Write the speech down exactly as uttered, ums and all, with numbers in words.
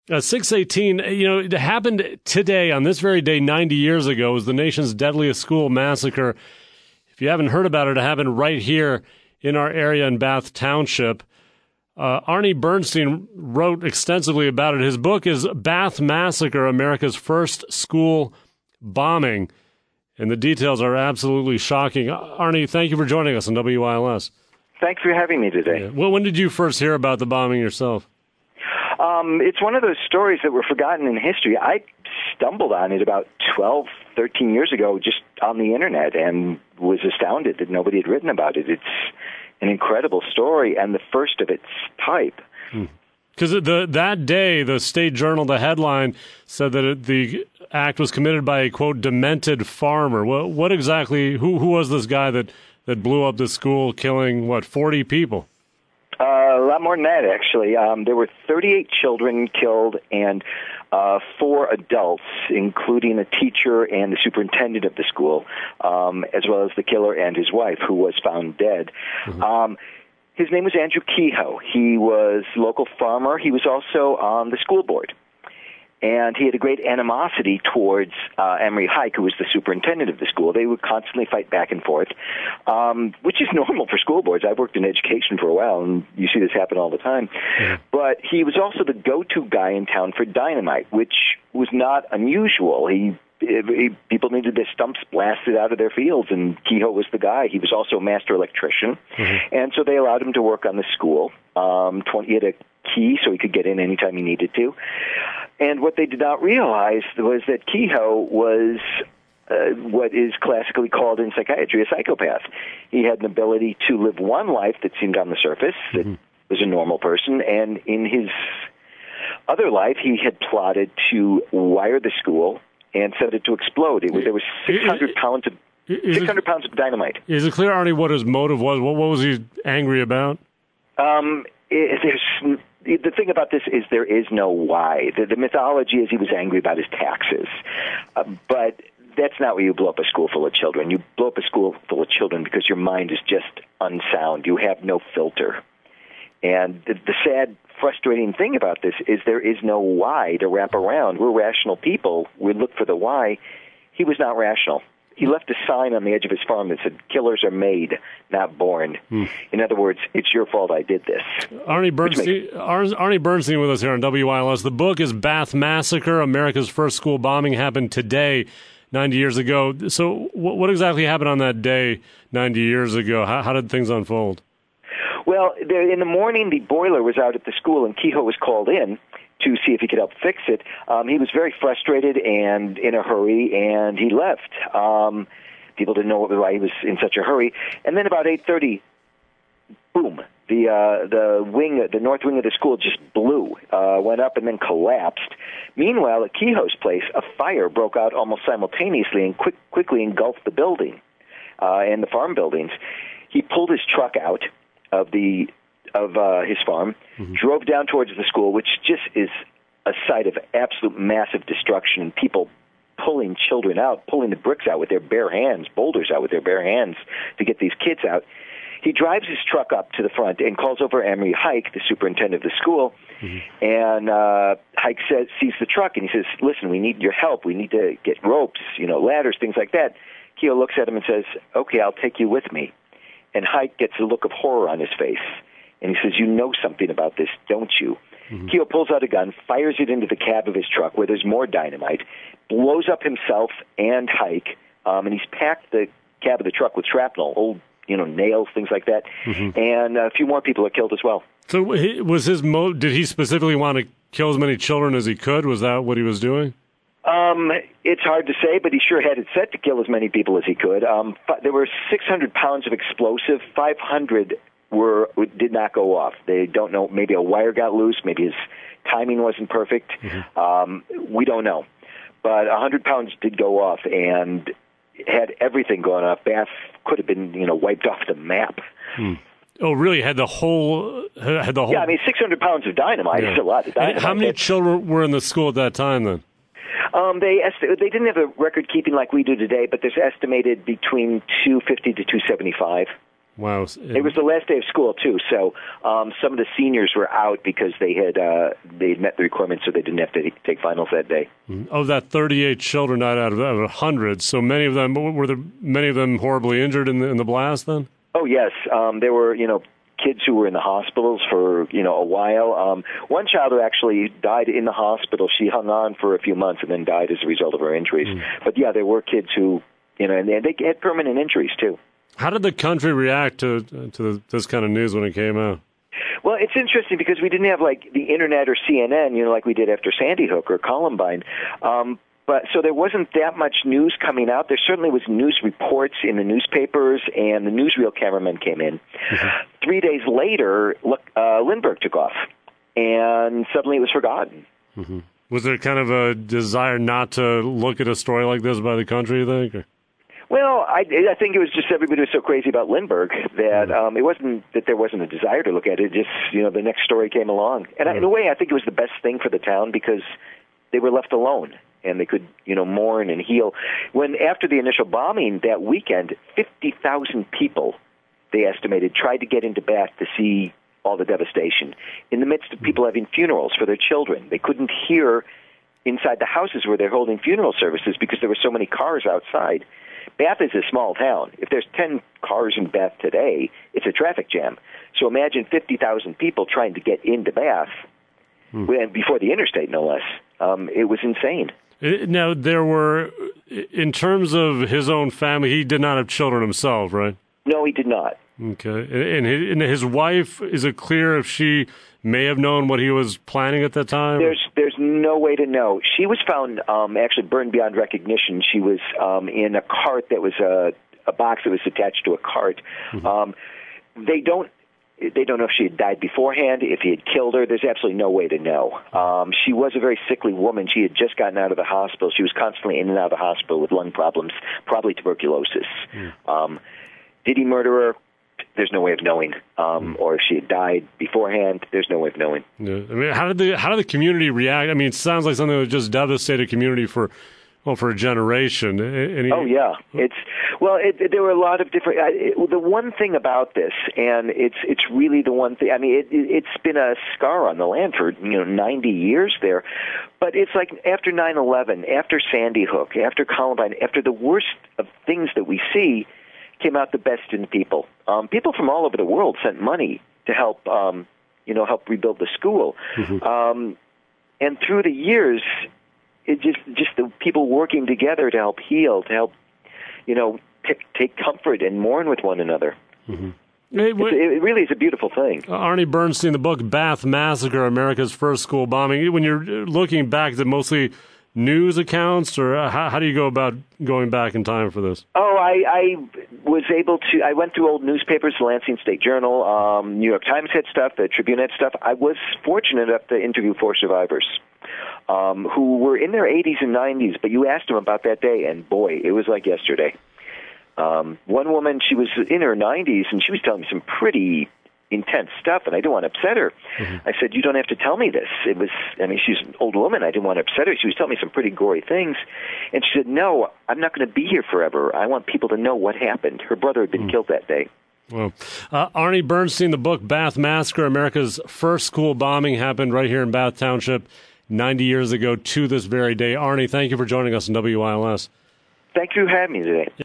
Uh, six eighteen, you know, it happened today, on this very day, ninety years ago. It was the nation's deadliest school massacre. If you haven't heard about it, it happened right here in our area in Bath Township. Uh, Arnie Bernstein wrote extensively about it. His book is Bath Massacre, America's First School Bombing. And the details are absolutely shocking. Arnie, thank you for joining us on W I L S. Thanks for having me today. Yeah. Well, when did you first hear about the bombing yourself? Um, it's one of those stories that were forgotten in history. I stumbled on it about twelve, thirteen years ago just on the Internet and was astounded that nobody had written about it. It's an incredible story and the first of its type. Because the that day, the State Journal, the headline, said that it, the act was committed by a, quote, demented farmer. What, what exactly, who, who was this guy that, that blew up the school, killing, what, forty people? Uh, a lot more than that, actually. Um, there were thirty-eight children killed and uh, four adults, including a teacher and the superintendent of the school, um, as well as the killer and his wife, who was found dead. Mm-hmm. Um, his name was Andrew Kehoe. He was a local farmer. He was also on the school board. And he had a great animosity towards uh, Emery Hike, who was the superintendent of the school. They would constantly fight back and forth, um, which is normal for school boards. I've worked in education for a while, and you see this happen all the time. Mm-hmm. But he was also the go-to guy in town for dynamite, which was not unusual. He, he people needed their stumps blasted out of their fields, and Kehoe was the guy. He was also a master electrician, mm-hmm. and so they allowed him to work on the school. Um, twenty, he had a key, so he could get in anytime he needed to. And what they did not realize was that Kehoe was uh, what is classically called in psychiatry a psychopath. He had an ability to live one life that seemed on the surface, that mm-hmm. was a normal person, and in his other life, he had plotted to wire the school and set it to explode. It was, there was six hundred pounds of six hundred pounds of dynamite. Is it clear, Arnie, what his motive was? What, what was he angry about? Um, it, there's... The thing about this is there is no why. The, the mythology is he was angry about his taxes. Uh, but that's not where you blow up a school full of children. You blow up a school full of children because your mind is just unsound. You have no filter. And the, the sad, frustrating thing about this is there is no why to wrap around. We're rational people. We look for the why. He was not rational. He left a sign on the edge of his farm that said, "Killers are made, not born." Hmm. In other words, it's your fault I did this. Arnie Bernstein, makes- Arnie Bernstein with us here on W I L S. The book is Bath Massacre, America's First School Bombing. Happened today, ninety years ago. So what, what exactly happened on that day ninety years ago? How, how did things unfold? Well, there, in the morning, the boiler was out at the school, and Kehoe was called in to see if he could help fix it. Um, he was very frustrated and in a hurry, and he left. Um, people didn't know why he was in such a hurry. And then about eight thirty, boom, the uh, the wing, the north wing of the school just blew, uh, went up and then collapsed. Meanwhile, at Kehoe's place, a fire broke out almost simultaneously and quick, quickly engulfed the building uh, and the farm buildings. He pulled his truck out of the of uh, his farm, mm-hmm. drove down towards the school, which just is a site of absolute massive destruction, people pulling children out, pulling the bricks out with their bare hands, boulders out with their bare hands to get these kids out. He drives his truck up to the front and calls over Emery Hike, the superintendent of the school, mm-hmm. and uh, Hike says, sees the truck, and he says, "Listen, we need your help. We need to get ropes, you know, ladders, things like that." Kehoe looks at him and says, "Okay, I'll take you with me." And Hike gets a look of horror on his face. And he says, "You know something about this, don't you?" Mm-hmm. Kehoe pulls out a gun, fires it into the cab of his truck where there's more dynamite, blows up himself and Hike, um, and he's packed the cab of the truck with shrapnel, old, you know, nails, things like that, mm-hmm. and a few more people are killed as well. So was his mo- did he specifically want to kill as many children as he could? Was that what he was doing? Um, it's hard to say, but he sure had it set to kill as many people as he could. Um, there were six hundred pounds of explosive, five hundred were did not go off. They don't know. Maybe a wire got loose. Maybe his timing wasn't perfect. Mm-hmm. Um, we don't know. But one hundred pounds did go off, and had everything gone off, Bath could have been, you know, wiped off the map. Hmm. Oh, really? Had the whole? Had the whole? Yeah, I mean, six hundred pounds of dynamite yeah. is a lot of dynamite. And how many children were in the school at that time then? Um, they est- they didn't have a record keeping like we do today, but there's estimated between two fifty to two seventy-five. Wow. It was the last day of school, too, so um, some of the seniors were out because they had uh, they had met the requirements, so they didn't have to take finals that day. Of that thirty-eight children out of one hundred, so many of them, were there many of them horribly injured in the, in the blast then? Oh, yes. Um, there were, you know, kids who were in the hospitals for, you know, a while. Um, one child who actually died in the hospital, she hung on for a few months and then died as a result of her injuries. Mm. But, yeah, there were kids who, you know, and they had permanent injuries, too. How did the country react to to this kind of news when it came out? Well, it's interesting because we didn't have, like, the Internet or C N N, you know, like we did after Sandy Hook or Columbine. Um But so there wasn't that much news coming out. There certainly was news reports in the newspapers, and the newsreel cameramen came in. Mm-hmm. Three days later, look, uh, Lindbergh took off, and suddenly it was forgotten. Mm-hmm. Was there kind of a desire not to look at a story like this by the country, you think? Or? Well, I, I think it was just everybody was so crazy about Lindbergh that mm-hmm. um, it wasn't that there wasn't a desire to look at it. Just, you know, the next story came along. And mm-hmm. I, in a way, I think it was the best thing for the town because they were left alone. And they could, you know, mourn and heal. When after the initial bombing that weekend, fifty thousand people, they estimated, tried to get into Bath to see all the devastation. In the midst of people having funerals for their children, they couldn't hear inside the houses where they're holding funeral services because there were so many cars outside. Bath is a small town. If there's ten cars in Bath today, it's a traffic jam. So imagine fifty thousand people trying to get into Bath, hmm. before the interstate, no less. Um, it was insane. Now, there were, in terms of his own family, he did not have children himself, right? No, he did not. Okay. And his, and his wife, is it clear if she may have known what he was planning at that time? There's there's no way to know. She was found um, actually burned beyond recognition. She was um, in a cart that was a, a box that was attached to a cart. Mm-hmm. Um, they don't. They don't know if she had died beforehand, if he had killed her. There's absolutely no way to know. Um, she was a very sickly woman. She had just gotten out of the hospital. She was constantly in and out of the hospital with lung problems, probably tuberculosis. Mm. Um, did he murder her? There's no way of knowing. Um, mm. Or if she had died beforehand, there's no way of knowing. Yeah. I mean, how did the how did the community react? I mean, it sounds like something that just devastated the community for. Well, for a generation. Any... Oh, yeah. It's well, it, it, there were a lot of different. Uh, it, the one thing about this, and it's it's really the one thing. I mean, it, it, it's been a scar on the land for you know ninety years there, but it's like after nine eleven, after Sandy Hook, after Columbine, after the worst of things that we see, came out the best in people. Um, people from all over the world sent money to help, um, you know, help rebuild the school, mm-hmm. um, and through the years. It just just the people working together to help heal, to help, you know, pick, take comfort and mourn with one another. Mm-hmm. Hey, what, it really is a beautiful thing. Uh, Arnie Bernstein, the book Bath Massacre, America's First School Bombing. When you're looking back, is it mostly news accounts, or how, how do you go about going back in time for this? Oh, I, I was able to, I went through old newspapers, the Lansing State Journal, um, New York Times had stuff, the Tribune had stuff. I was fortunate enough to interview four survivors. Um, who were in their eighties and nineties, but you asked them about that day, and boy, it was like yesterday. Um, one woman, she was in her nineties, and she was telling me some pretty intense stuff, and I didn't want to upset her. Mm-hmm. I said, you don't have to tell me this. It was, I mean, she's an old woman. I didn't want to upset her. She was telling me some pretty gory things. And she said, no, I'm not going to be here forever. I want people to know what happened. Her brother had been mm. killed that day. Well, uh, Arnie Bernstein, the book Bath Massacre, America's First School Bombing, happened right here in Bath Township ninety years ago to this very day. Arnie, thank you for joining us in W I L S. Thank you for having me today.